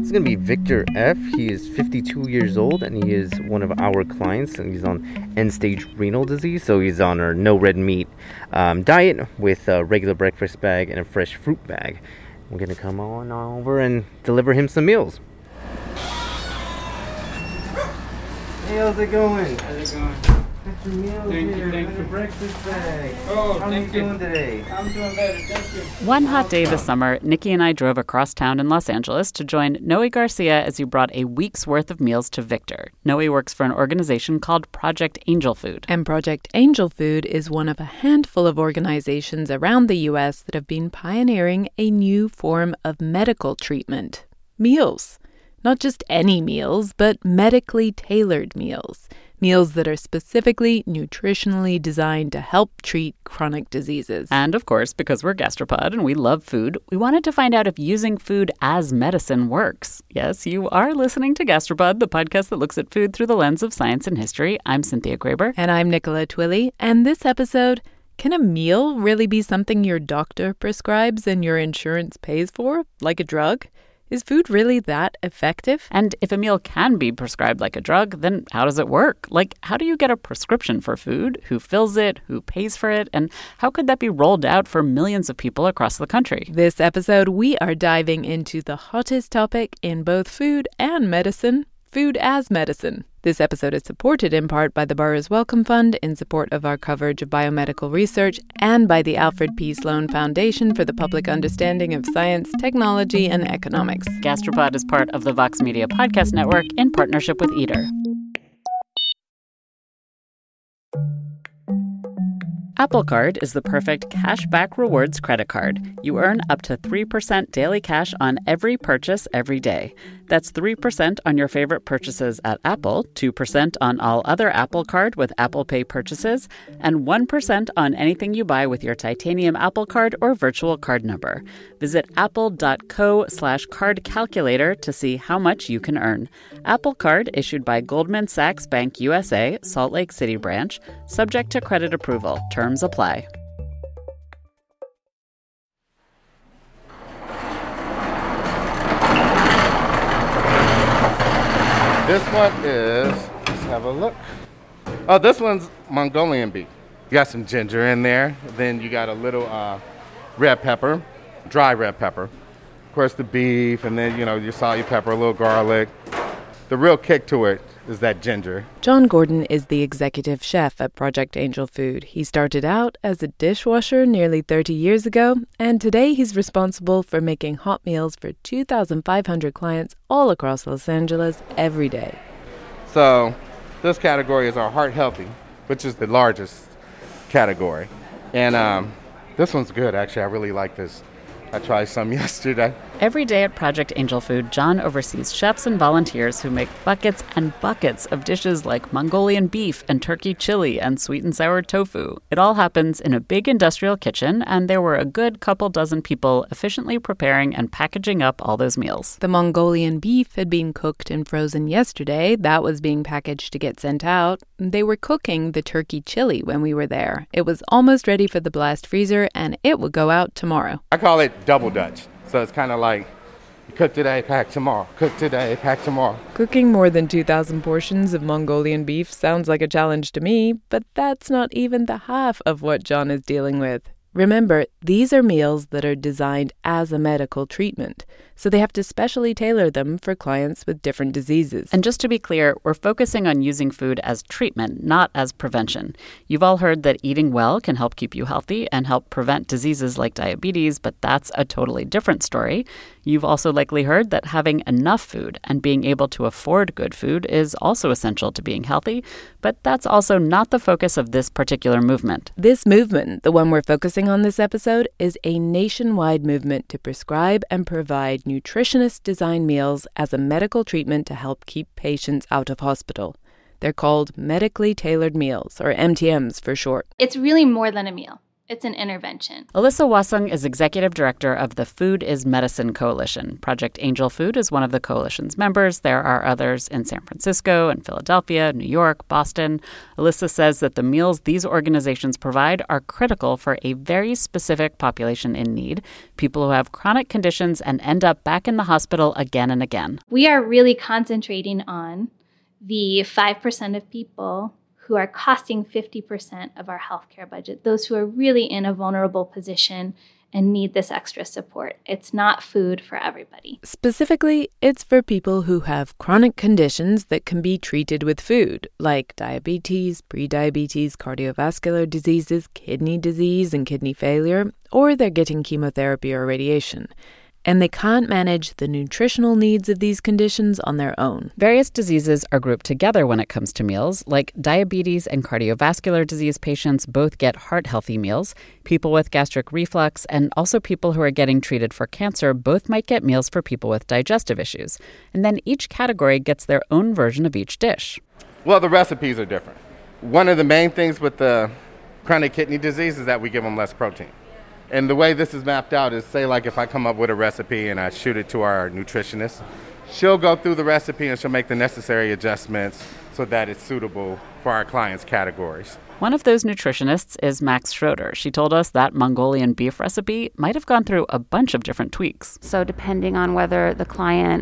It's going to be Victor F. He is 52 years old, and he is one of our clients, and he's on end-stage renal disease, so he's on our no red meat diet with a regular breakfast bag and a fresh fruit bag. We're going to come on over and deliver him some meals. Hey, how's it going? How's it going? Got your meals here. Thank you. Breakfast bag. Oh, how are you doing today? I'm doing better, thank you. One hot day this summer, Nikki and I drove across town in Los Angeles to join Noe Garcia as he brought a week's worth of meals to Victor. Noe works for an organization called Project Angel Food. And Project Angel Food is one of a handful of organizations around the U.S. that have been pioneering a new form of medical treatment. Meals. Not just any meals, but medically tailored meals. Meals that are specifically nutritionally designed to help treat chronic diseases. And of course, because we're Gastropod and we love food, we wanted to find out if using food as medicine works. Yes, you are listening to Gastropod, the podcast that looks at food through the lens of science and history. I'm Cynthia Graber. And I'm Nicola Twilley. And this episode, can a meal really be something your doctor prescribes and your insurance pays for, like a drug? Is food really that effective? And if a meal can be prescribed like a drug, then how does it work? Like, how do you get a prescription for food? Who fills it? Who pays for it? And how could that be rolled out for millions of people across the country? This episode, we are diving into the hottest topic in both food and medicine, food as medicine. This episode is supported in part by the Burroughs Wellcome Fund in support of our coverage of biomedical research and by the Alfred P. Sloan Foundation for the Public Understanding of Science, Technology, and Economics. Gastropod is part of the Vox Media Podcast Network in partnership with Eater. Apple Card is the perfect cashback rewards credit card. You earn up to 3% daily cash on every purchase every day. That's 3% on your favorite purchases at Apple, 2% on all other Apple Card with Apple Pay purchases, and 1% on anything you buy with your titanium Apple Card or virtual card number. Visit apple.co/card calculator to see how much you can earn. Apple Card issued by Goldman Sachs Bank USA, Salt Lake City branch, subject to credit approval. Terms apply. This one is, let's have a look. Oh, this one's Mongolian beef. You got some ginger in there. Then you got a little red pepper, dry red pepper. Of course, the beef, and then, your salt, your pepper, a little garlic. The real kick to it is that ginger. John Gordon is the executive chef at Project Angel Food. He started out as a dishwasher nearly 30 years ago, and today he's responsible for making hot meals for 2,500 clients all across Los Angeles every day. So this category is our heart healthy, which is the largest category. And this one's good, actually. I really like this. I tried some yesterday. Every day at Project Angel Food, John oversees chefs and volunteers who make buckets and buckets of dishes like Mongolian beef and turkey chili and sweet and sour tofu. It all happens in a big industrial kitchen, and there were a good couple dozen people efficiently preparing and packaging up all those meals. The Mongolian beef had been cooked and frozen yesterday. That was being packaged to get sent out. They were cooking the turkey chili when we were there. It was almost ready for the blast freezer, and it would go out tomorrow. I call it double Dutch. So it's kind of like, you cook today, pack tomorrow. Cook today, pack tomorrow. Cooking more than 2,000 portions of Mongolian beef sounds like a challenge to me, but that's not even the half of what John is dealing with. Remember, these are meals that are designed as a medical treatment, so they have to specially tailor them for clients with different diseases. And just to be clear, we're focusing on using food as treatment, not as prevention. You've all heard that eating well can help keep you healthy and help prevent diseases like diabetes, but that's a totally different story. You've also likely heard that having enough food and being able to afford good food is also essential to being healthy, but that's also not the focus of this particular movement. This movement, the one we're focusing on this episode, is a nationwide movement to prescribe and provide nutritionist-designed meals as a medical treatment to help keep patients out of hospital. They're called medically tailored meals, or MTMs for short. It's really more than a meal. It's an intervention. Alyssa Wasung is executive director of the Food is Medicine Coalition. Project Angel Food is one of the coalition's members. There are others in San Francisco and Philadelphia, New York, Boston. Alyssa says that the meals these organizations provide are critical for a very specific population in need, people who have chronic conditions and end up back in the hospital again and again. We are really concentrating on the 5% of people who are costing 50% of our healthcare budget, those who are really in a vulnerable position and need this extra support. It's not food for everybody. Specifically, it's for people who have chronic conditions that can be treated with food, like diabetes, prediabetes, cardiovascular diseases, kidney disease, and kidney failure, or they're getting chemotherapy or radiation. And they can't manage the nutritional needs of these conditions on their own. Various diseases are grouped together when it comes to meals, like diabetes and cardiovascular disease patients both get heart-healthy meals. People with gastric reflux and also people who are getting treated for cancer both might get meals for people with digestive issues. And then each category gets their own version of each dish. Well, the recipes are different. One of the main things with the chronic kidney disease is that we give them less protein. And the way this is mapped out is, say, like if I come up with a recipe and I shoot it to our nutritionist, she'll go through the recipe and she'll make the necessary adjustments so that it's suitable for our clients' categories. One of those nutritionists is Max Schroeder. She told us that Mongolian beef recipe might have gone through a bunch of different tweaks. So depending on whether the client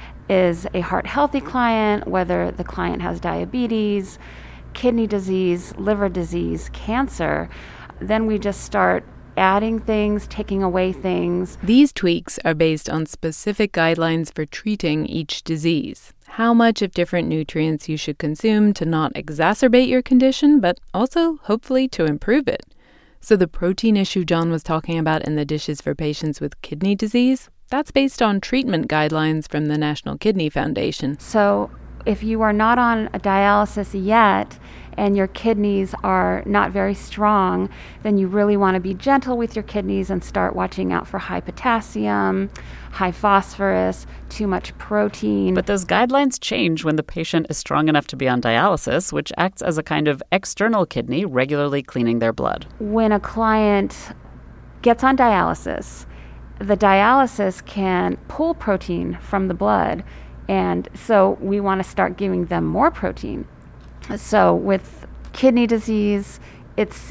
is a heart-healthy client, whether the client has diabetes, kidney disease, liver disease, cancer, then we just start adding things, taking away things. These tweaks are based on specific guidelines for treating each disease. How much of different nutrients you should consume to not exacerbate your condition, but also, hopefully, to improve it. So the protein issue John was talking about in the dishes for patients with kidney disease, that's based on treatment guidelines from the National Kidney Foundation. So if you are not on a dialysis yet and your kidneys are not very strong, then you really want to be gentle with your kidneys and start watching out for high potassium, high phosphorus, too much protein. But those guidelines change when the patient is strong enough to be on dialysis, which acts as a kind of external kidney regularly cleaning their blood. When a client gets on dialysis, the dialysis can pull protein from the blood, and so we want to start giving them more protein. So with kidney disease, it's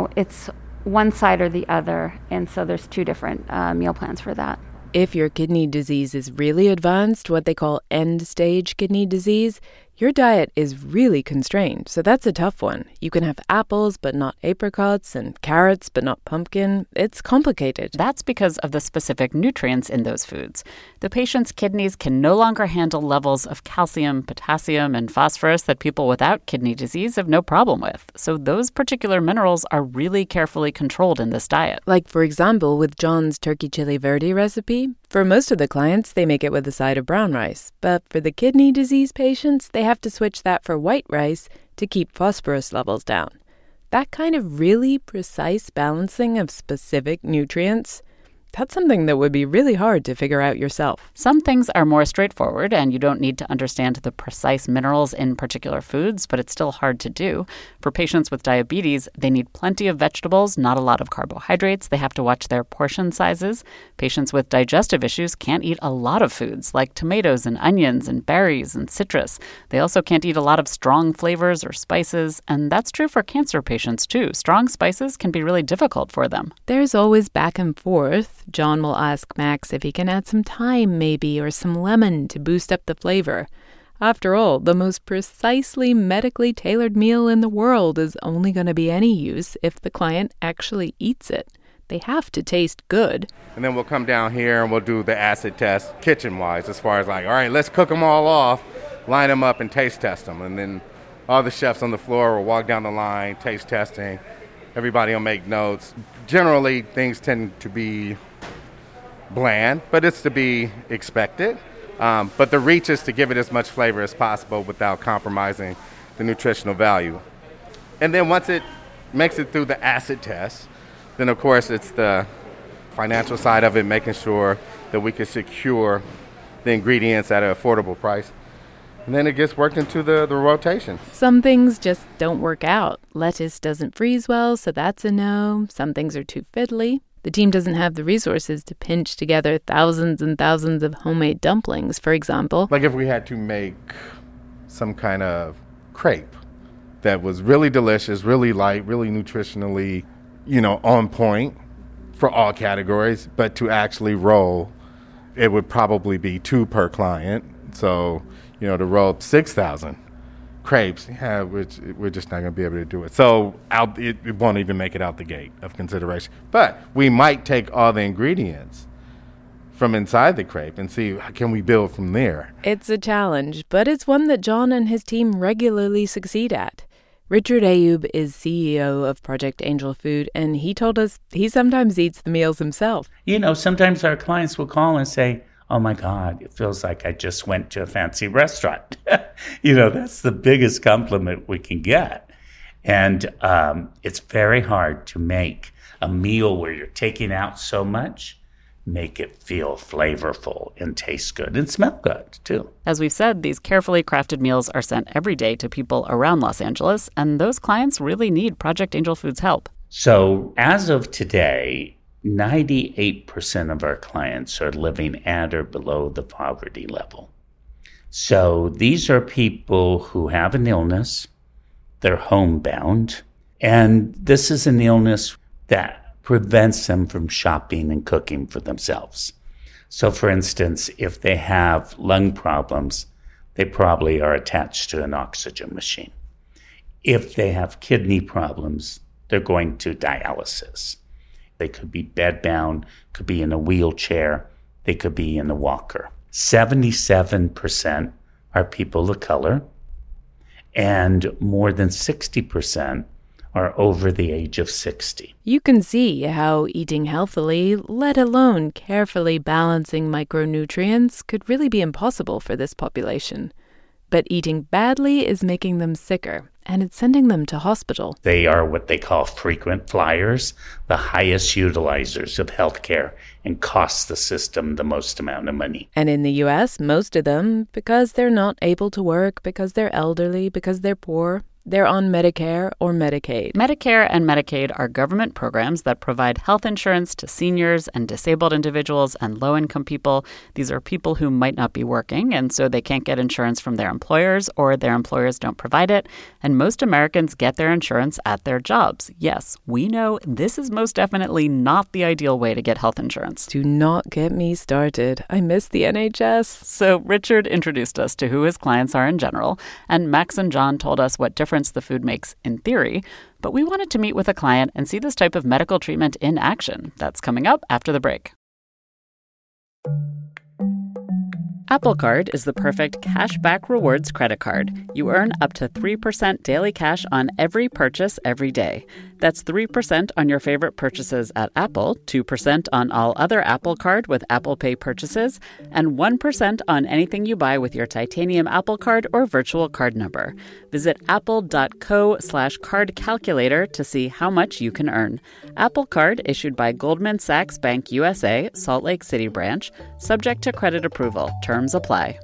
one side or the other, and so there's two different meal plans for that. If your kidney disease is really advanced, what they call end-stage kidney disease, your diet is really constrained, so that's a tough one. You can have apples but not apricots and carrots but not pumpkin. It's complicated. That's because of the specific nutrients in those foods. The patient's kidneys can no longer handle levels of calcium, potassium, and phosphorus that people without kidney disease have no problem with. So those particular minerals are really carefully controlled in this diet. Like, for example, with John's turkey chili verde recipe. For most of the clients, they make it with a side of brown rice. But for the kidney disease patients, they have to switch that for white rice to keep phosphorus levels down. That kind of really precise balancing of specific nutrients, that's something that would be really hard to figure out yourself. Some things are more straightforward, and you don't need to understand the precise minerals in particular foods, but it's still hard to do. For patients with diabetes, they need plenty of vegetables, not a lot of carbohydrates. They have to watch their portion sizes. Patients with digestive issues can't eat a lot of foods, like tomatoes and onions and berries and citrus. They also can't eat a lot of strong flavors or spices, and that's true for cancer patients, too. Strong spices can be really difficult for them. There's always back and forth. John will ask Max if he can add some thyme maybe or some lemon to boost up the flavor. After all, the most precisely medically tailored meal in the world is only going to be any use if the client actually eats it. They have to taste good. And then we'll come down here and we'll do the acid test kitchen-wise as far as like, all right, let's cook them all off, line them up and taste test them. And then all the chefs on the floor will walk down the line, taste testing. Everybody will make notes. Generally, things tend to be bland, but it's to be expected. But the reach is to give it as much flavor as possible without compromising the nutritional value. And then once it makes it through the acid test, then of course it's the financial side of it, making sure that we can secure the ingredients at an affordable price. and then it gets worked into the rotation. Some things just don't work out. Lettuce doesn't freeze well, so that's a no. Some things are too fiddly. The team doesn't have the resources to pinch together thousands and thousands of homemade dumplings, for example. Like if we had to make some kind of crepe that was really delicious, really light, really nutritionally, on point for all categories, but to actually roll, it would probably be 2 per client. So, to roll 6,000 crepes, we're just not going to be able to do it. So it won't even make it out the gate of consideration. But we might take all the ingredients from inside the crepe and see, can we build from there? It's a challenge, but it's one that John and his team regularly succeed at. Richard Ayoub is CEO of Project Angel Food, and he told us he sometimes eats the meals himself. Sometimes our clients will call and say, oh my God, it feels like I just went to a fancy restaurant. That's the biggest compliment we can get. And it's very hard to make a meal where you're taking out so much, make it feel flavorful and taste good and smell good, too. As we've said, these carefully crafted meals are sent every day to people around Los Angeles, and those clients really need Project Angel Food's help. So as of today, 98% of our clients are living at or below the poverty level. So these are people who have an illness, they're homebound, and this is an illness that prevents them from shopping and cooking for themselves. So for instance, if they have lung problems, they probably are attached to an oxygen machine. If they have kidney problems, they're going to dialysis. They could be bedbound, could be in a wheelchair, they could be in a walker. 77% are people of color, and more than 60% are over the age of 60. You can see how eating healthily, let alone carefully balancing micronutrients, could really be impossible for this population. But eating badly is making them sicker, and it's sending them to hospital. They are what they call frequent flyers, the highest utilizers of healthcare, and cost the system the most amount of money. And in the U.S., most of them, because they're not able to work, because they're elderly, because they're poor, they're on Medicare or Medicaid. Medicare and Medicaid are government programs that provide health insurance to seniors and disabled individuals and low-income people. These are people who might not be working, and so they can't get insurance from their employers, or their employers don't provide it. And most Americans get their insurance at their jobs. Yes, we know this is most definitely not the ideal way to get health insurance. Do not get me started. I miss the NHS. So Richard introduced us to who his clients are in general, and Max and John told us what difference the food makes in theory, but we wanted to meet with a client and see this type of medical treatment in action. That's coming up after the break. Apple Card is the perfect cashback rewards credit card. You earn up to 3% daily cash on every purchase every day. That's 3% on your favorite purchases at Apple, 2% on all other Apple Card with Apple Pay purchases, and 1% on anything you buy with your titanium Apple Card or virtual card number. Visit apple.co/card calculator to see how much you can earn. Apple Card issued by Goldman Sachs Bank USA, Salt Lake City branch, subject to credit approval. Terms apply.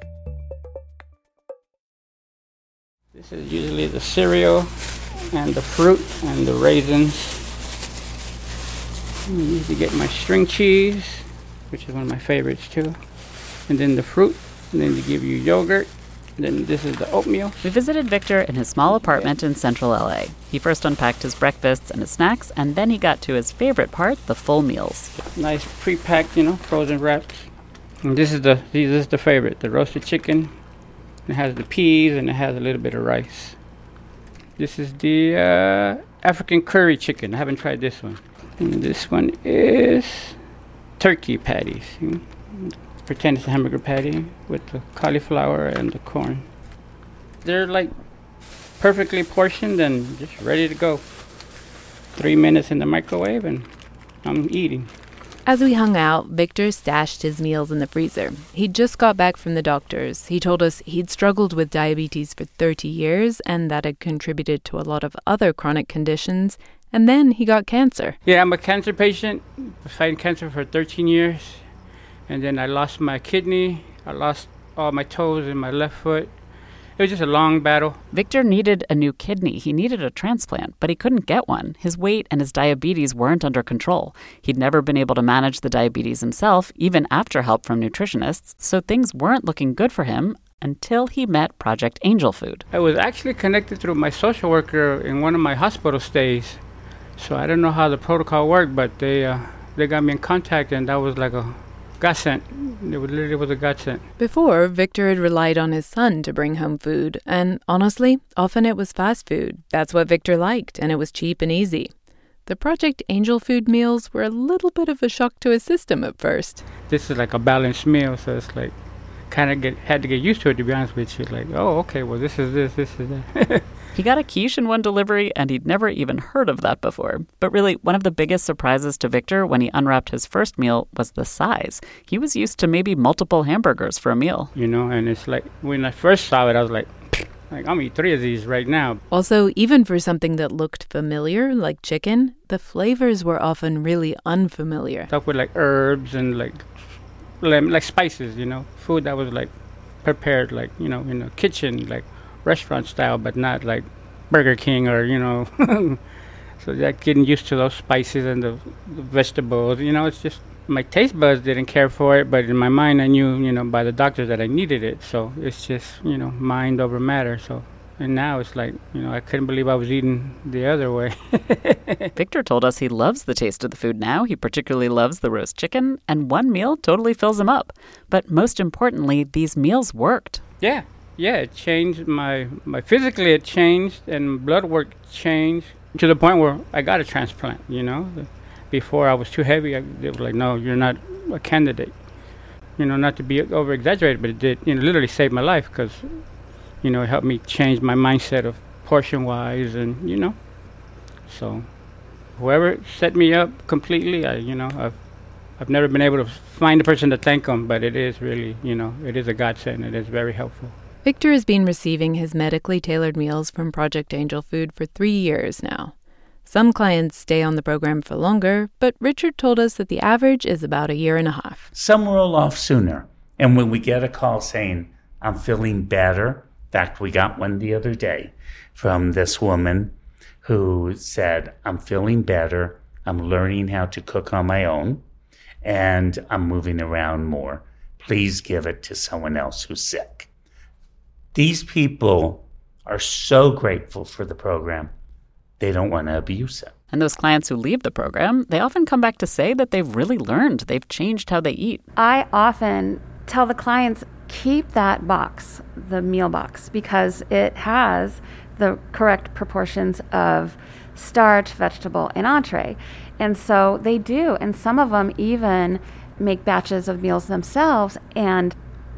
This is usually the cereal and the fruit and the raisins. I usually get my string cheese, which is one of my favorites too. And then the fruit, and then they give you yogurt. And then this is the oatmeal. We visited Victor in his small apartment in central LA. He first unpacked his breakfasts and his snacks, and then he got to his favorite part, the full meals. Nice pre-packed, frozen wraps. And this is the favorite, the roasted chicken. It has the peas and it has a little bit of rice. This is the African curry chicken. I haven't tried this one. And this one is turkey patties. Pretend it's a hamburger patty with the cauliflower and the corn. They're like perfectly portioned and just ready to go. 3 minutes in the microwave and I'm eating. As we hung out, Victor stashed his meals in the freezer. He'd just got back from the doctors. He told us he'd struggled with diabetes for 30 years and that had contributed to a lot of other chronic conditions. And then he got cancer. Yeah, I'm a cancer patient. I was fighting cancer for 13 years. And then I lost my kidney. I lost all my toes in my left foot. It was just a long battle. Victor needed a new kidney. He needed a transplant, but he couldn't get one. His weight and his diabetes weren't under control. He'd never been able to manage the diabetes himself, even after help from nutritionists, so things weren't looking good for him until he met Project Angel Food. I was actually connected through my social worker in one of my hospital stays. So I don't know how the protocol worked, but they got me in contact, and that was like a godsend. It literally was a godsend. Before, Victor had relied on his son to bring home food, and honestly, often it was fast food. That's what Victor liked, and it was cheap and easy. The Project Angel Food meals were a little bit of a shock to his system at first. This is like a balanced meal, so it's like kind of had to get used to it, to be honest with you. Like, oh, okay, well, this is that. He got a quiche in one delivery, and he'd never even heard of that before. But really, one of the biggest surprises to Victor when he unwrapped his first meal was the size. He was used to maybe multiple hamburgers for a meal. You know, and it's like, when I first saw it, I was like, I'm going to eat 3 of these right now. Also, even for something that looked familiar, like chicken, the flavors were often really unfamiliar. Stuff with like herbs and like spices, you know, food that was like prepared like, you know, in a kitchen, like restaurant style, but not like Burger King or, you know. So that getting used to those spices and the vegetables, you know, it's just my taste buds didn't care for it, but in my mind I knew, you know, by the doctor that I needed it. So it's just, you know, mind over matter. So, and now it's like, you know, I couldn't believe I was eating the other way. Victor told us he loves the taste of the food now. He particularly loves the roast chicken, and one meal totally fills him up. But most importantly, these meals worked. Yeah, it changed my physically, it changed, and blood work changed to the point where I got a transplant, you know. Before I was too heavy, they were like, no, you're not a candidate. You know, not to be over-exaggerated, but it did, you know, literally save my life because, you know, it helped me change my mindset of portion-wise and, you know. So whoever set me up completely, I've never been able to find a person to thank them, but it is really, you know, it is a godsend. It is very helpful. Victor has been receiving his medically tailored meals from Project Angel Food for 3 years now. Some clients stay on the program for longer, but Richard told us that the average is about 1.5 years. Some roll off sooner. And when we get a call saying, I'm feeling better, in fact, we got one the other day from this woman who said, I'm feeling better, I'm learning how to cook on my own, and I'm moving around more. Please give it to someone else who's sick. These people are so grateful for the program. They don't want to abuse it. And those clients who leave the program, they often come back to say that they've really learned. They've changed how they eat. I often tell the clients, keep that box, the meal box, because it has the correct proportions of starch, vegetable, and entree. And so they do. And some of them even make batches of meals themselves and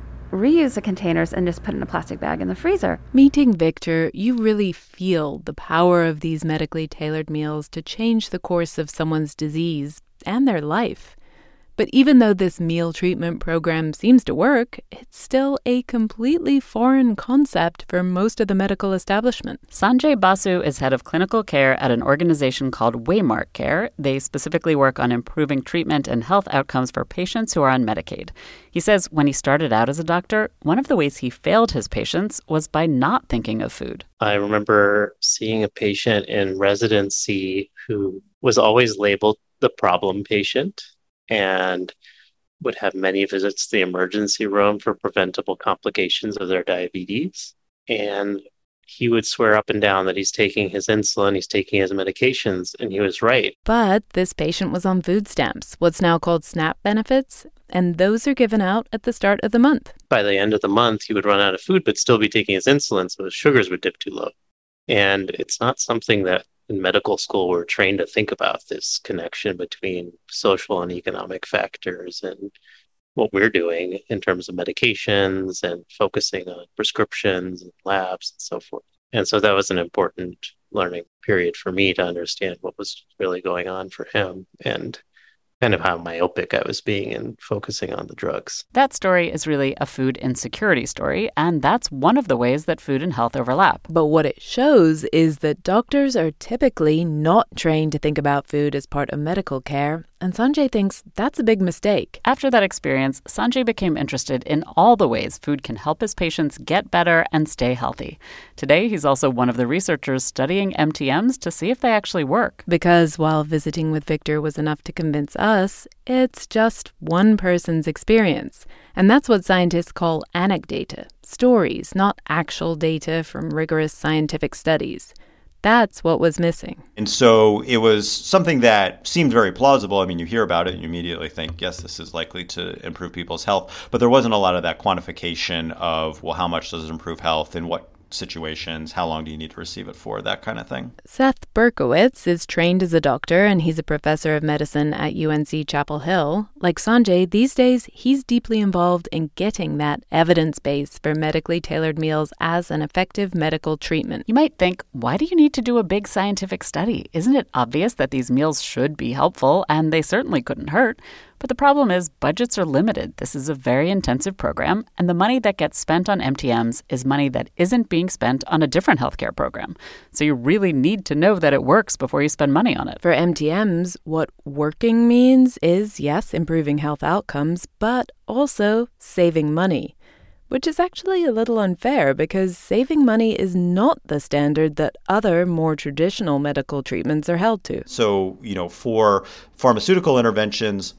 reuse the containers and just put in a plastic bag in the freezer. Meeting Victor, you really feel the power of these medically tailored meals to change the course of someone's disease and their life. But even though this meal treatment program seems to work, it's still a completely foreign concept for most of the medical establishment. Sanjay Basu is head of clinical care at an organization called Waymark Care. They specifically work on improving treatment and health outcomes for patients who are on Medicaid. He says when he started out as a doctor, one of the ways he failed his patients was by not thinking of food. I remember seeing a patient in residency who was always labeled the problem patient and would have many visits to the emergency room for preventable complications of their diabetes. And he would swear up and down that he's taking his insulin, he's taking his medications, and he was right. But this patient was on food stamps, what's now called SNAP benefits, and those are given out at the start of the month. By the end of the month, he would run out of food, but still be taking his insulin, so his sugars would dip too low. And it's not something that in medical school we're trained to think about, this connection between social and economic factors and what we're doing in terms of medications and focusing on prescriptions and labs and so forth. And so that was an important learning period for me to understand what was really going on for him and kind of how myopic I was being in focusing on the drugs. That story is really a food insecurity story, and that's one of the ways that food and health overlap. But what it shows is that doctors are typically not trained to think about food as part of medical care, and Sanjay thinks that's a big mistake. After that experience, Sanjay became interested in all the ways food can help his patients get better and stay healthy. Today, he's also one of the researchers studying MTMs to see if they actually work. Because while visiting with Victor was enough to convince us, it's just one person's experience. And that's what scientists call anecdata, stories, not actual data from rigorous scientific studies. That's what was missing. And so it was something that seemed very plausible. I mean, you hear about it and you immediately think, yes, this is likely to improve people's health. But there wasn't a lot of that quantification of, well, how much does it improve health and what situations, how long do you need to receive it for, that kind of thing. Seth Berkowitz is trained as a doctor and he's a professor of medicine at UNC Chapel Hill. Like Sanjay, these days he's deeply involved in getting that evidence base for medically tailored meals as an effective medical treatment. You might think, why do you need to do a big scientific study? Isn't it obvious that these meals should be helpful and they certainly couldn't hurt? But the problem is budgets are limited. This is a very intensive program, and the money that gets spent on MTMs is money that isn't being spent on a different healthcare program. So you really need to know that it works before you spend money on it. For MTMs, what working means is, yes, improving health outcomes, but also saving money. Which is actually a little unfair because saving money is not the standard that other, more traditional medical treatments are held to. So, for pharmaceutical interventions,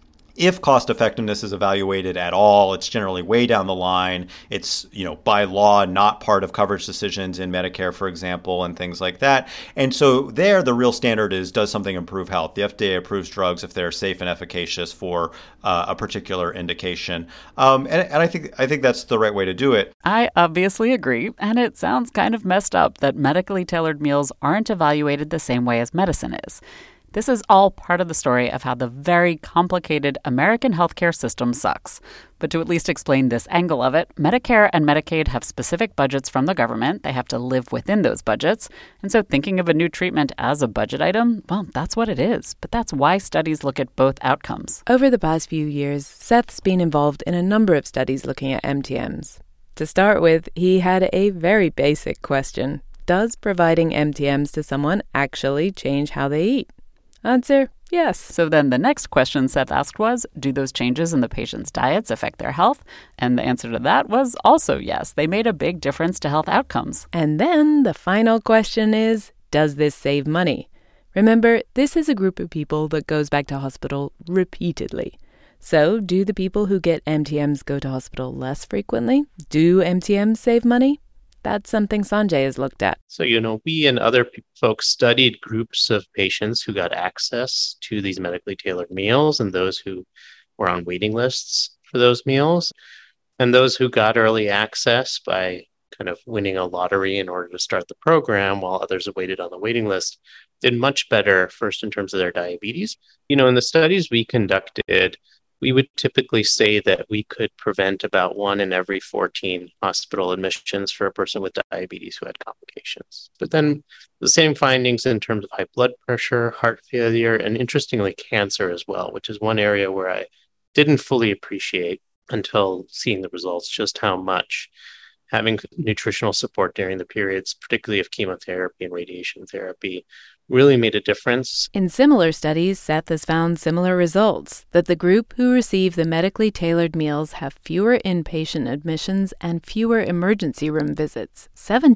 if cost effectiveness is evaluated at all, it's generally way down the line. It's, by law, not part of coverage decisions in Medicare, for example, and things like that. And so there, the real standard is, does something improve health? The FDA approves drugs if they're safe and efficacious for a particular indication. And I think that's the right way to do it. I obviously agree, and it sounds kind of messed up that medically tailored meals aren't evaluated the same way as medicine is. This is all part of the story of how the very complicated American healthcare system sucks. But to at least explain this angle of it, Medicare and Medicaid have specific budgets from the government. They have to live within those budgets. And so thinking of a new treatment as a budget item, well, that's what it is. But that's why studies look at both outcomes. Over the past few years, Seth's been involved in a number of studies looking at MTMs. To start with, he had a very basic question. Does providing MTMs to someone actually change how they eat? Answer, yes. So then the next question Seth asked was, do those changes in the patient's diets affect their health? And the answer to that was also yes. They made a big difference to health outcomes. And then the final question is, does this save money? Remember, this is a group of people that goes back to hospital repeatedly. So do the people who get MTMs go to hospital less frequently? Do MTMs save money? That's something Sanjay has looked at. So, we and other folks studied groups of patients who got access to these medically tailored meals and those who were on waiting lists for those meals. And those who got early access by kind of winning a lottery in order to start the program while others waited on the waiting list did much better, first in terms of their diabetes. In the studies we conducted, we would typically say that we could prevent about 1 in every 14 hospital admissions for a person with diabetes who had complications. But then the same findings in terms of high blood pressure, heart failure, and interestingly, cancer as well, which is one area where I didn't fully appreciate until seeing the results, just how much having nutritional support during the periods, particularly of chemotherapy and radiation therapy, really made a difference. In similar studies, Seth has found similar results, that the group who receive the medically tailored meals have fewer inpatient admissions and fewer emergency room visits,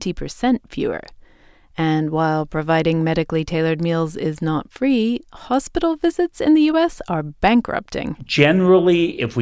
70% fewer. And while providing medically tailored meals is not free, hospital visits in the U.S. are bankrupting. Generally, if we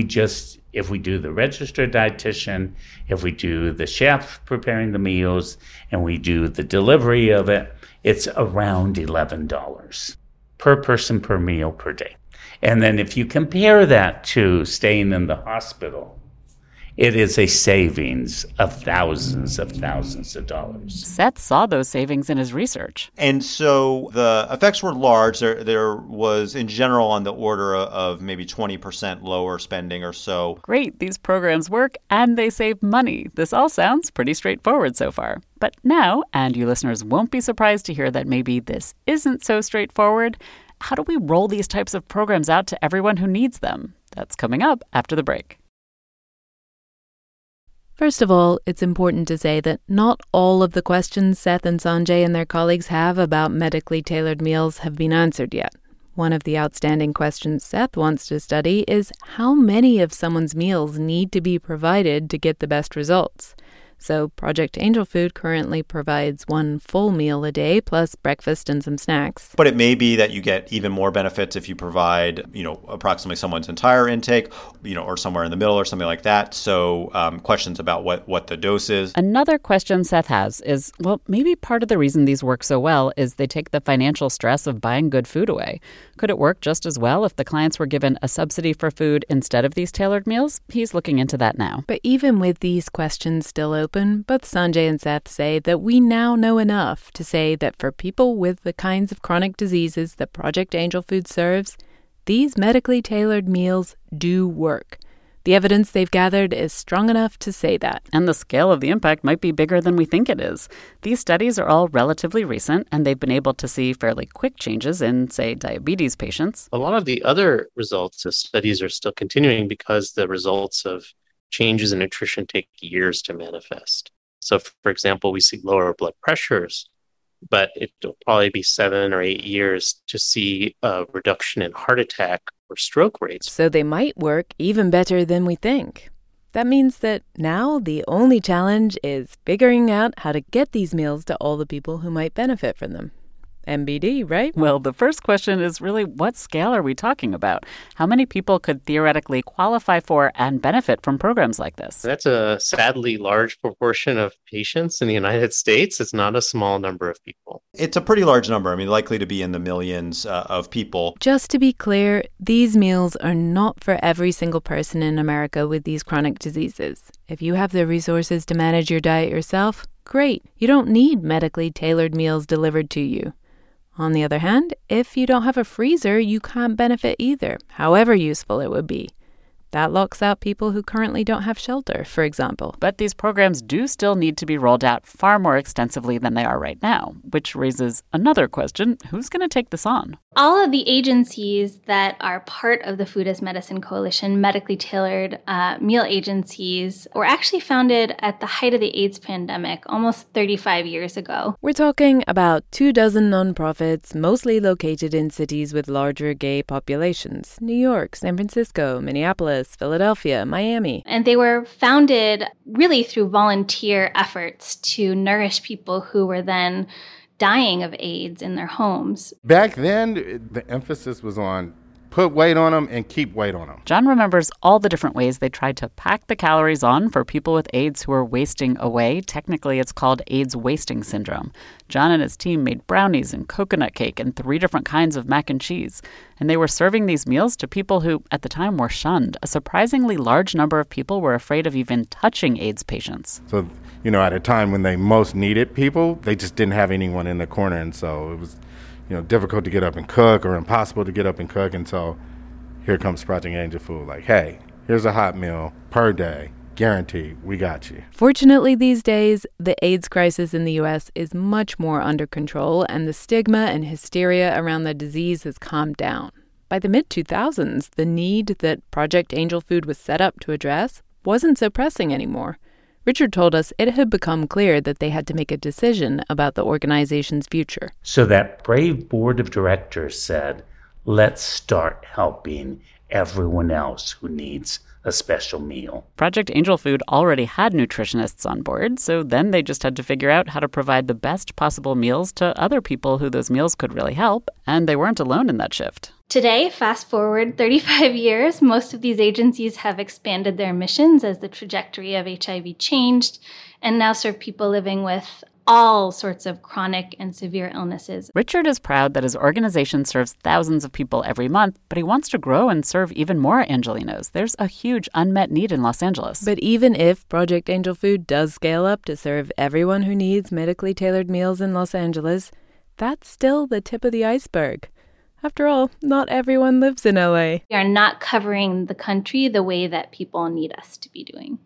do the registered dietitian, if we do the chef preparing the meals, and we do the delivery of it, it's around $11 per person per meal per day. And then if you compare that to staying in the hospital, it is a savings of thousands of dollars. Seth saw those savings in his research. And so the effects were large. There was, in general, on the order of maybe 20% lower spending or so. Great, these programs work and they save money. This all sounds pretty straightforward so far. But now, and you listeners won't be surprised to hear that maybe this isn't so straightforward, how do we roll these types of programs out to everyone who needs them? That's coming up after the break. First of all, it's important to say that not all of the questions Seth and Sanjay and their colleagues have about medically tailored meals have been answered yet. One of the outstanding questions Seth wants to study is how many of someone's meals need to be provided to get the best results. So Project Angel Food currently provides one full meal a day plus breakfast and some snacks. But it may be that you get even more benefits if you provide, approximately someone's entire intake, or somewhere in the middle or something like that. So questions about what the dose is. Another question Seth has is, well, maybe part of the reason these work so well is they take the financial stress of buying good food away. Could it work just as well if the clients were given a subsidy for food instead of these tailored meals? He's looking into that now. But even with these questions still open, both Sanjay and Seth say that we now know enough to say that for people with the kinds of chronic diseases that Project Angel Food serves, these medically tailored meals do work. The evidence they've gathered is strong enough to say that. And the scale of the impact might be bigger than we think it is. These studies are all relatively recent, and they've been able to see fairly quick changes in, say, diabetes patients. A lot of the other results of studies are still continuing because the results of changes in nutrition take years to manifest. So, for example, we see lower blood pressures, but it'll probably be 7 or 8 years to see a reduction in heart attack or stroke rates. So they might work even better than we think. That means that now the only challenge is figuring out how to get these meals to all the people who might benefit from them. MBD, right? Well, the first question is really, what scale are we talking about? How many people could theoretically qualify for and benefit from programs like this? That's a sadly large proportion of patients in the United States. It's not a small number of people. It's a pretty large number. Likely to be in the millions of people. Just to be clear, these meals are not for every single person in America with these chronic diseases. If you have the resources to manage your diet yourself, great. You don't need medically tailored meals delivered to you. On the other hand, if you don't have a freezer, you can't benefit either, however useful it would be. That locks out people who currently don't have shelter, for example. But these programs do still need to be rolled out far more extensively than they are right now, which raises another question. Who's going to take this on? All of the agencies that are part of the Food as Medicine Coalition, medically tailored meal agencies, were actually founded at the height of the AIDS pandemic, almost 35 years ago. We're talking about 24 nonprofits, mostly located in cities with larger gay populations. New York, San Francisco, Minneapolis, Philadelphia, Miami. And they were founded really through volunteer efforts to nourish people who were then dying of AIDS in their homes. Back then, the emphasis was on put weight on them and keep weight on them. John remembers all the different ways they tried to pack the calories on for people with AIDS who were wasting away. Technically, it's called AIDS wasting syndrome. John and his team made brownies and coconut cake and 3 different kinds of mac and cheese. And they were serving these meals to people who, at the time, were shunned. A surprisingly large number of people were afraid of even touching AIDS patients. So, at a time when they most needed people, they just didn't have anyone in the corner. And so it was difficult to get up and cook or impossible to get up and cook. And so here comes Project Angel Food. Like, hey, here's a hot meal per day. Guaranteed, we got you. Fortunately, these days, the AIDS crisis in the U.S. is much more under control, and the stigma and hysteria around the disease has calmed down. By the mid-2000s, the need that Project Angel Food was set up to address wasn't so pressing anymore. Richard told us it had become clear that they had to make a decision about the organization's future. So that brave board of directors said, let's start helping everyone else who needs a special meal. Project Angel Food already had nutritionists on board, so then they just had to figure out how to provide the best possible meals to other people who those meals could really help, and they weren't alone in that shift. Today, fast forward 35 years, most of these agencies have expanded their missions as the trajectory of HIV changed and now serve people living with all sorts of chronic and severe illnesses. Richard is proud that his organization serves thousands of people every month, but he wants to grow and serve even more Angelinos. There's a huge unmet need in Los Angeles. But even if Project Angel Food does scale up to serve everyone who needs medically tailored meals in Los Angeles, that's still the tip of the iceberg. After all, not everyone lives in LA. We are not covering the country the way that people need us to be doing.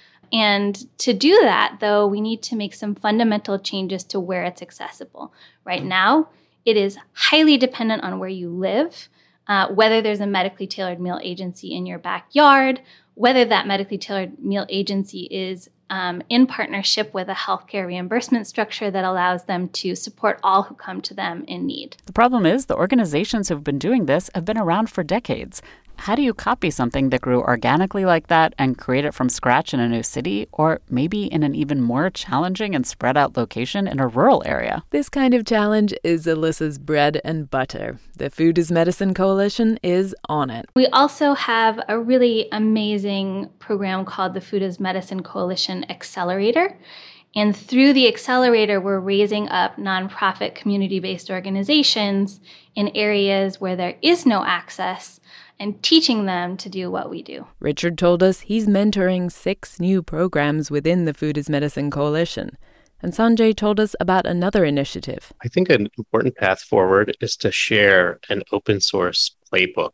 And to do that, though, we need to make some fundamental changes to where it's accessible. Right now, it is highly dependent on where you live, whether there's a medically tailored meal agency in your backyard, whether that medically tailored meal agency is in partnership with a healthcare reimbursement structure that allows them to support all who come to them in need. The problem is the organizations who've been doing this have been around for decades. How do you copy something that grew organically like that and create it from scratch in a new city, or maybe in an even more challenging and spread out location in a rural area? This kind of challenge is Alyssa's bread and butter. The Food is Medicine Coalition is on it. We also have a really amazing program called the Food is Medicine Coalition Accelerator. And through the accelerator, we're raising up nonprofit community-based organizations in areas where there is no access and teaching them to do what we do. Richard told us he's mentoring 6 new programs within the Food is Medicine Coalition. And Sanjay told us about another initiative. I think an important path forward is to share an open source playbook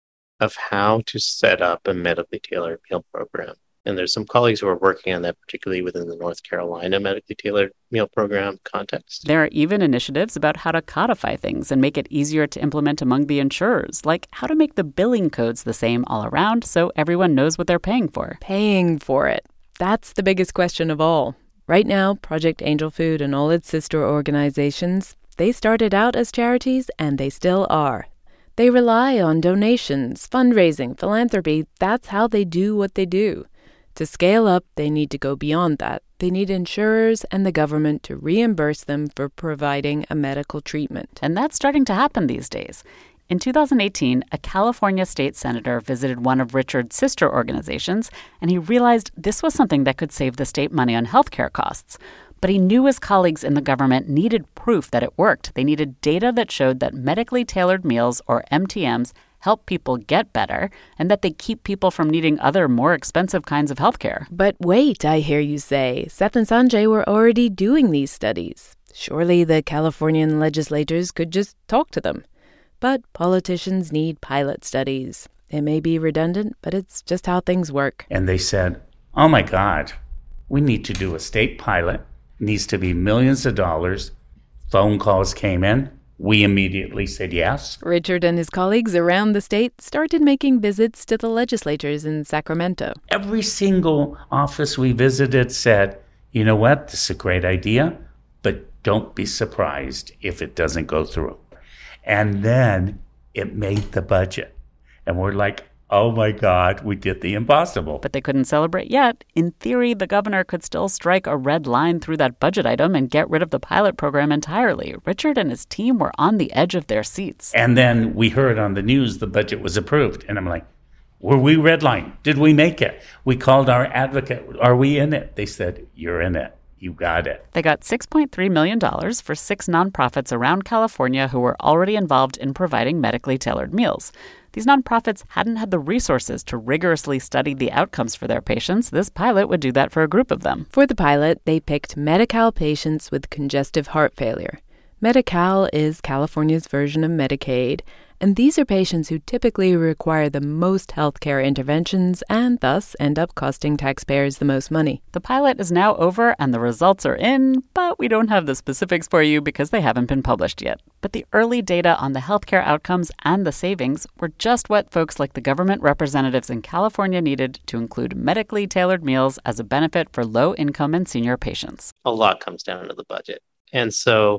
of how to set up a medically tailored meal program. And there's some colleagues who are working on that, particularly within the North Carolina medically tailored meal program context. There are even initiatives about how to codify things and make it easier to implement among the insurers, like how to make the billing codes the same all around so everyone knows what they're paying for. Paying for it. That's the biggest question of all. Right now, Project Angel Food and all its sister organizations, they started out as charities and they still are. They rely on donations, fundraising, philanthropy. That's how they do what they do. To scale up, they need to go beyond that. They need insurers and the government to reimburse them for providing a medical treatment. And that's starting to happen these days. In 2018, a California state senator visited one of Richard's sister organizations, and he realized this was something that could save the state money on healthcare costs. But he knew his colleagues in the government needed proof that it worked. They needed data that showed that medically tailored meals, or MTMs, help people get better, and that they keep people from needing other, more expensive kinds of healthcare. But wait, I hear you say. Seth and Sanjay were already doing these studies. Surely the Californian legislators could just talk to them. But politicians need pilot studies. It may be redundant, but it's just how things work. And they said, oh my God, we need to do a state pilot. It needs to be millions of dollars. Phone calls came in. We immediately said yes. Richard and his colleagues around the state started making visits to the legislators in Sacramento. Every single office we visited said, you know what, this is a great idea, but don't be surprised if it doesn't go through. And then it made the budget. And we're like, oh my God, we did the impossible. But they couldn't celebrate yet. In theory, the governor could still strike a red line through that budget item and get rid of the pilot program entirely. Richard and his team were on the edge of their seats. And then we heard on the news the budget was approved. And I'm like, were we redlined? Did we make it? We called our advocate. Are we in it? They said, you're in it. You got it. They got $6.3 million for 6 nonprofits around California who were already involved in providing medically tailored meals. These nonprofits hadn't had the resources to rigorously study the outcomes for their patients. This pilot would do that for a group of them. For the pilot, they picked Medi-Cal patients with congestive heart failure. Medi-Cal is California's version of Medicaid, and these are patients who typically require the most healthcare interventions and thus end up costing taxpayers the most money. The pilot is now over and the results are in, but we don't have the specifics for you because they haven't been published yet. But the early data on the healthcare outcomes and the savings were just what folks like the government representatives in California needed to include medically tailored meals as a benefit for low-income and senior patients. A lot comes down to the budget. And so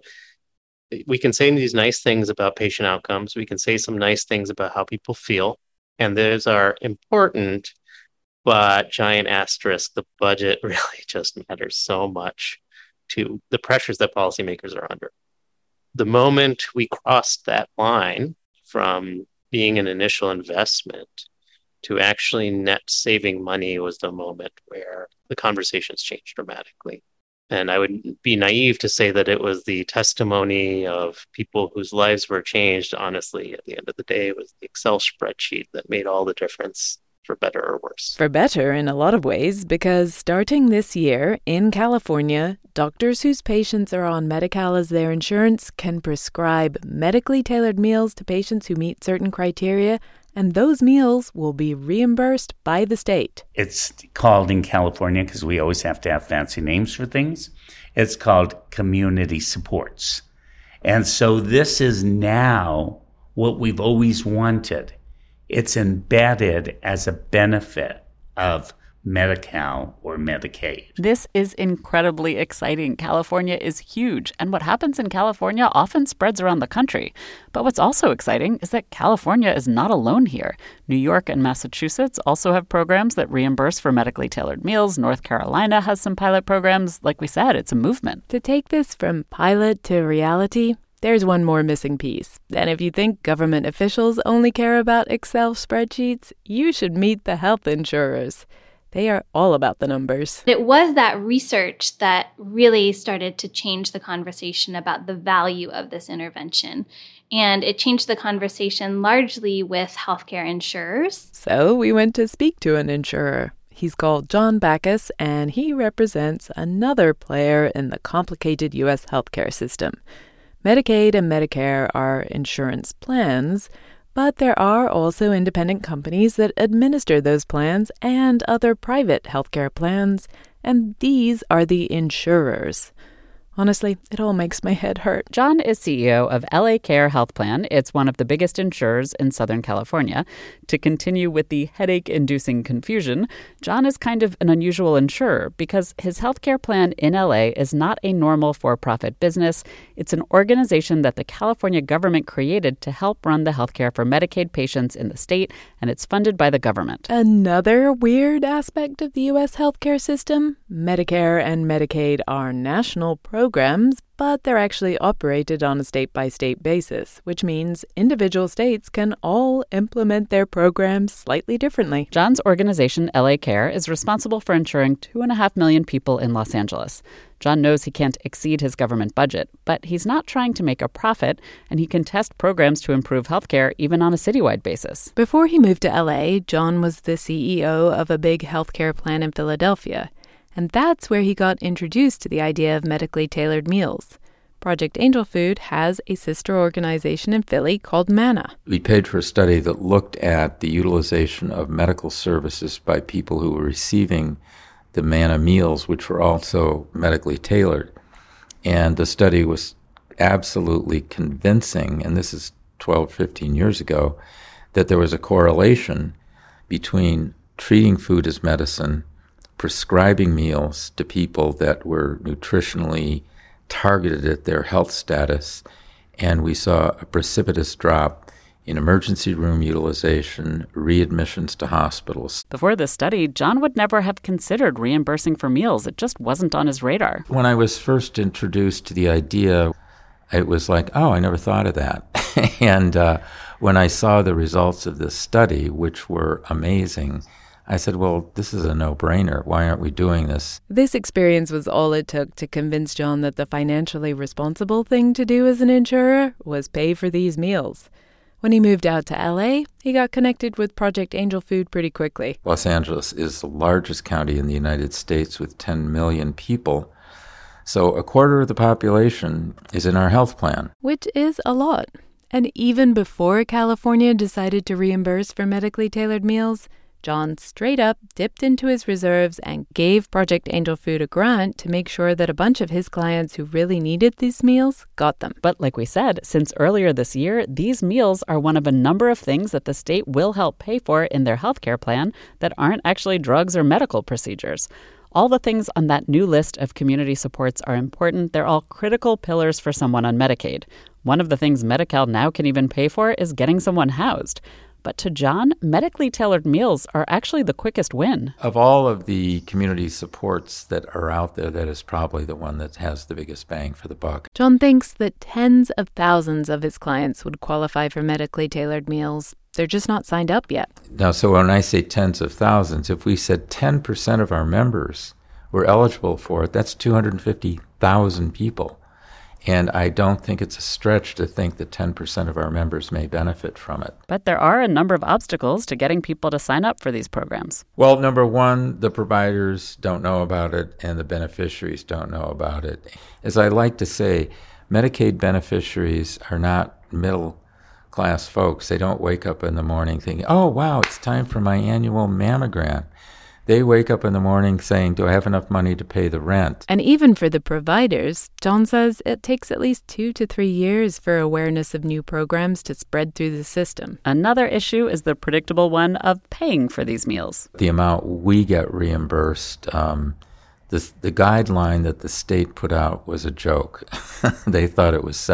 we can say these nice things about patient outcomes. We can say some nice things about how people feel. And those are important, but giant asterisk, the budget really just matters so much to the pressures that policymakers are under. The moment we crossed that line from being an initial investment to actually net saving money was the moment where the conversations changed dramatically. And I would be naive to say that it was the testimony of people whose lives were changed. Honestly, at the end of the day, it was the Excel spreadsheet that made all the difference, for better or worse. For better in a lot of ways, because starting this year in California, doctors whose patients are on Medi-Cal as their insurance can prescribe medically tailored meals to patients who meet certain criteria, and those meals will be reimbursed by the state. It's called in California, because we always have to have fancy names for things, it's called community supports. And so this is now what we've always wanted. It's embedded as a benefit of Medi-Cal, or Medicaid. This is incredibly exciting. California is huge, and what happens in California often spreads around the country. But what's also exciting is that California is not alone here. New York and Massachusetts also have programs that reimburse for medically tailored meals. North Carolina has some pilot programs. Like we said, it's a movement. To take this from pilot to reality, there's one more missing piece. And if you think government officials only care about Excel spreadsheets, you should meet the health insurers. They are all about the numbers. It was that research that really started to change the conversation about the value of this intervention. And it changed the conversation largely with healthcare insurers. So we went to speak to an insurer. He's called John Backus, and he represents another player in the complicated U.S. healthcare system. Medicaid and Medicare are insurance plans, but there are also independent companies that administer those plans and other private healthcare plans, and these are the insurers. Honestly, it all makes my head hurt. John is CEO of LA Care Health Plan. It's one of the biggest insurers in Southern California. To continue with the headache-inducing confusion, John is kind of an unusual insurer because his healthcare plan in LA is not a normal for-profit business. It's an organization that the California government created to help run the healthcare for Medicaid patients in the state, and it's funded by the government. Another weird aspect of the U.S. healthcare system, Medicare and Medicaid are national programs, but they're actually operated on a state-by-state basis, which means individual states can all implement their programs slightly differently. John's organization, LA Care, is responsible for insuring 2.5 million people in Los Angeles. John knows he can't exceed his government budget, but he's not trying to make a profit, and he can test programs to improve healthcare even on a citywide basis. Before he moved to LA, John was the CEO of a big healthcare plan in Philadelphia. And that's where he got introduced to the idea of medically tailored meals. Project Angel Food has a sister organization in Philly called MANNA. We paid for a study that looked at the utilization of medical services by people who were receiving the MANNA meals, which were also medically tailored. And the study was absolutely convincing, and this is 12, 15 years ago, that there was a correlation between treating food as medicine, prescribing meals to people that were nutritionally targeted at their health status, and we saw a precipitous drop in emergency room utilization, readmissions to hospitals. Before this study, John would never have considered reimbursing for meals. It just wasn't on his radar. When I was first introduced to the idea, it was like, oh, I never thought of that. And when I saw the results of this study, which were amazing, I said, well, this is a no-brainer. Why aren't we doing this? This experience was all it took to convince John that the financially responsible thing to do as an insurer was pay for these meals. When he moved out to LA, he got connected with Project Angel Food pretty quickly. Los Angeles is the largest county in the United States with 10 million people. So a quarter of the population is in our health plan. Which is a lot. And even before California decided to reimburse for medically tailored meals, John straight up dipped into his reserves and gave Project Angel Food a grant to make sure that a bunch of his clients who really needed these meals got them. But like we said, since earlier this year, these meals are one of a number of things that the state will help pay for in their healthcare plan that aren't actually drugs or medical procedures. All the things on that new list of community supports are important. They're all critical pillars for someone on Medicaid. One of the things Medi-Cal now can even pay for is getting someone housed. But to John, medically tailored meals are actually the quickest win. Of all of the community supports that are out there, that is probably the one that has the biggest bang for the buck. John thinks that tens of thousands of his clients would qualify for medically tailored meals. They're just not signed up yet. Now, so when I say tens of thousands, if we said 10% of our members were eligible for it, that's 250,000 people. And I don't think it's a stretch to think that 10% of our members may benefit from it. But there are a number of obstacles to getting people to sign up for these programs. Well, number one, the providers don't know about it and the beneficiaries don't know about it. As I like to say, Medicaid beneficiaries are not middle-class folks. They don't wake up in the morning thinking, oh, wow, it's time for my annual mammogram. They wake up in the morning saying, do I have enough money to pay the rent? And even for the providers, John says it takes at least 2 to 3 years for awareness of new programs to spread through the system. Another issue is the predictable one of paying for these meals. The amount we get reimbursed, the guideline that the state put out was a joke. They thought it was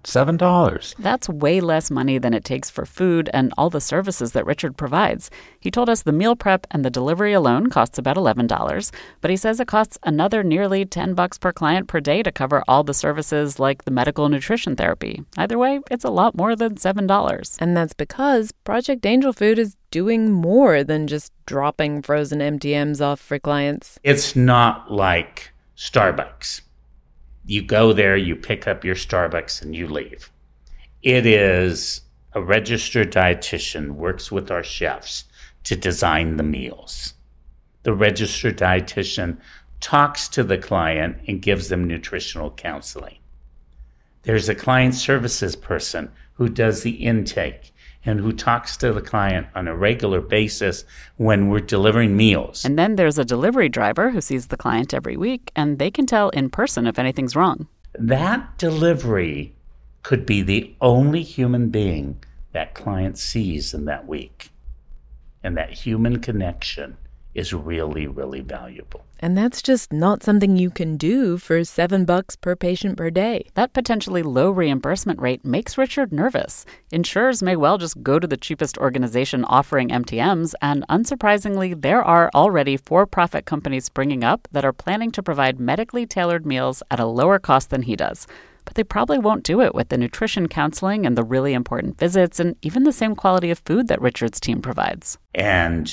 $7. That's way less money than it takes for food and all the services that Richard provides. He told us the meal prep and the delivery alone costs about $11, but he says it costs another nearly $10 per client per day to cover all the services like the medical nutrition therapy. Either way, it's a lot more than $7. And that's because Project Angel Food is doing more than just dropping frozen MTMs off for clients. It's not like Starbucks. You go there, you pick up your Starbucks, and you leave. It is a registered dietitian works with our chefs to design the meals. The registered dietitian talks to the client and gives them nutritional counseling. There's a client services person who does the intake and who talks to the client on a regular basis when we're delivering meals. And then there's a delivery driver who sees the client every week, and they can tell in person if anything's wrong. That delivery could be the only human being that client sees in that week. And that human connection is really, really valuable. And that's just not something you can do for $7 per patient per day. That potentially low reimbursement rate makes Richard nervous. Insurers may well just go to the cheapest organization offering MTMs, and unsurprisingly, there are already for-profit companies springing up that are planning to provide medically tailored meals at a lower cost than he does. But they probably won't do it with the nutrition counseling and the really important visits and even the same quality of food that Richard's team provides. And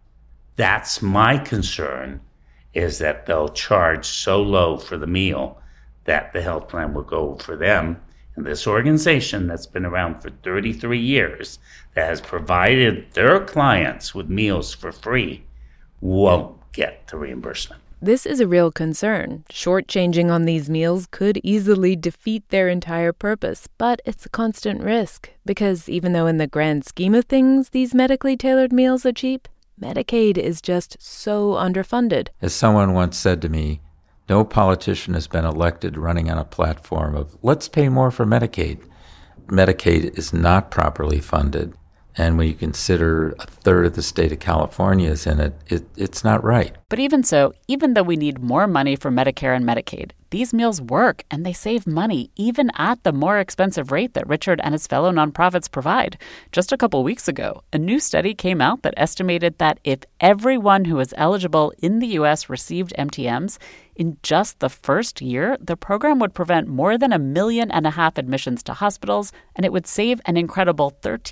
that's my concern, is that they'll charge so low for the meal that the health plan will go for them. And this organization that's been around for 33 years, that has provided their clients with meals for free, won't get the reimbursement. This is a real concern. Shortchanging on these meals could easily defeat their entire purpose, but it's a constant risk because even though in the grand scheme of things these medically tailored meals are cheap, Medicaid is just so underfunded. As someone once said to me, no politician has been elected running on a platform of, let's pay more for Medicaid. Medicaid is not properly funded. And when you consider a third of the state of California is in it, it's not right. But even so, even though we need more money for Medicare and Medicaid, these meals work and they save money even at the more expensive rate that Richard and his fellow nonprofits provide. Just a couple weeks ago, a new study came out that estimated that if everyone who is eligible in the U.S. received MTMs, in just the first year, the program would prevent more than 1.5 million admissions to hospitals, and it would save an incredible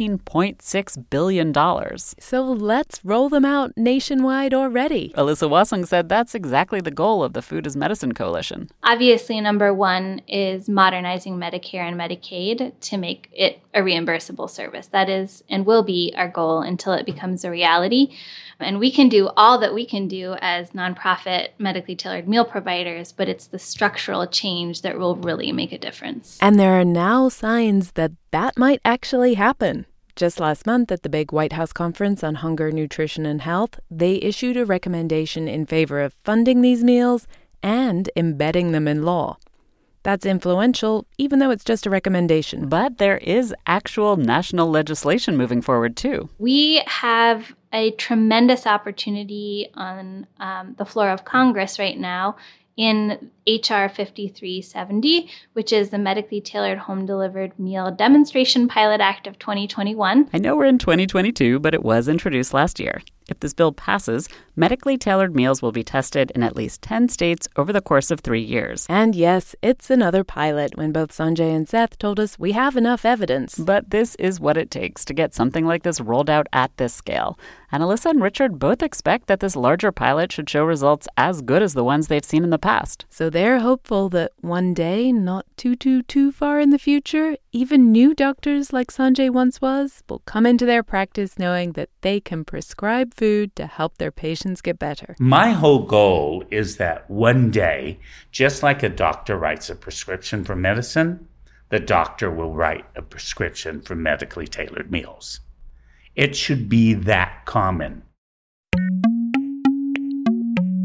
$13.6 billion. So let's roll them out nationwide already. Alyssa Wassung said that's exactly the goal of the Food is Medicine Coalition. Obviously, number one is modernizing Medicare and Medicaid to make it a reimbursable service. That is and will be our goal until it becomes a reality. And we can do all that we can do as nonprofit medically tailored meal providers, but it's the structural change that will really make a difference. And there are now signs that that might actually happen. Just last month at the big White House Conference on Hunger, Nutrition, and Health, they issued a recommendation in favor of funding these meals and embedding them in law. That's influential, even though it's just a recommendation. But there is actual national legislation moving forward, too. We have a tremendous opportunity on the floor of Congress right now in H.R. 5370, which is the Medically Tailored Home Delivered Meal Demonstration Pilot Act of 2021. I know we're in 2022, but it was introduced last year. If this bill passes, medically tailored meals will be tested in at least 10 states over the course of 3 years. And yes, it's another pilot when both Sanjay and Seth told us we have enough evidence. But this is what it takes to get something like this rolled out at this scale. And Alyssa and Richard both expect that this larger pilot should show results as good as the ones they've seen in the past. So they're hopeful that one day, not too far in the future, even new doctors like Sanjay once was will come into their practice knowing that they can prescribe food to help their patients get better. My whole goal is that one day, just like a doctor writes a prescription for medicine, the doctor will write a prescription for medically tailored meals. It should be that common.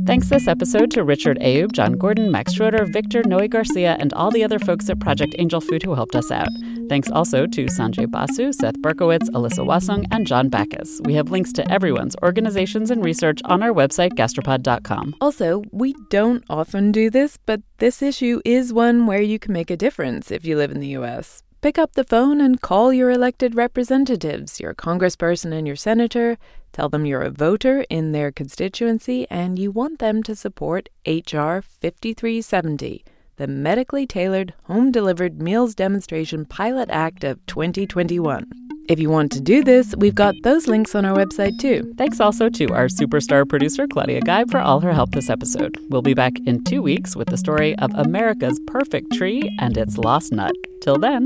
Thanks this episode to Richard Ayoub, John Gordon, Max Schroeder, Victor, Noe Garcia, and all the other folks at Project Angel Food who helped us out. Thanks also to Sanjay Basu, Seth Berkowitz, Alyssa Wasung, and John Backus. We have links to everyone's organizations and research on our website, gastropod.com. Also, we don't often do this, but this issue is one where you can make a difference if you live in the U.S. Pick up the phone and call your elected representatives, your congressperson and your senator. Tell them you're a voter in their constituency and you want them to support H.R. 5370, the Medically Tailored Home-Delivered Meals Demonstration Pilot Act of 2021. If you want to do this, we've got those links on our website too. Thanks also to our superstar producer, Claudia Guy, for all her help this episode. We'll be back in 2 weeks with the story of America's perfect tree and its lost nut. Till then.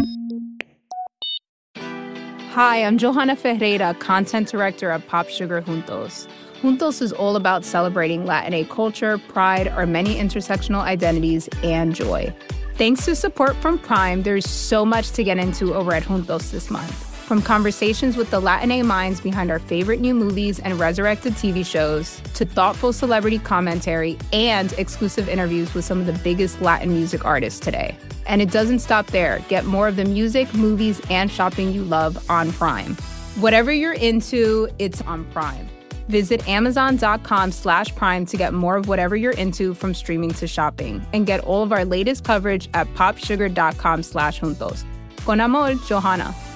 Hi, I'm Johanna Ferreira, Content Director at Pop Sugar Juntos. Juntos is all about celebrating Latina culture, pride, our many intersectional identities, and joy. Thanks to support from Prime, there's so much to get into over at Juntos this month. From conversations with the Latina minds behind our favorite new movies and resurrected TV shows, to thoughtful celebrity commentary and exclusive interviews with some of the biggest Latin music artists today. And it doesn't stop there. Get more of the music, movies, and shopping you love on Prime. Whatever you're into, it's on Prime. Visit Amazon.com/Prime to get more of whatever you're into, from streaming to shopping. And get all of our latest coverage at popsugar.com/juntos. Con amor, Johanna.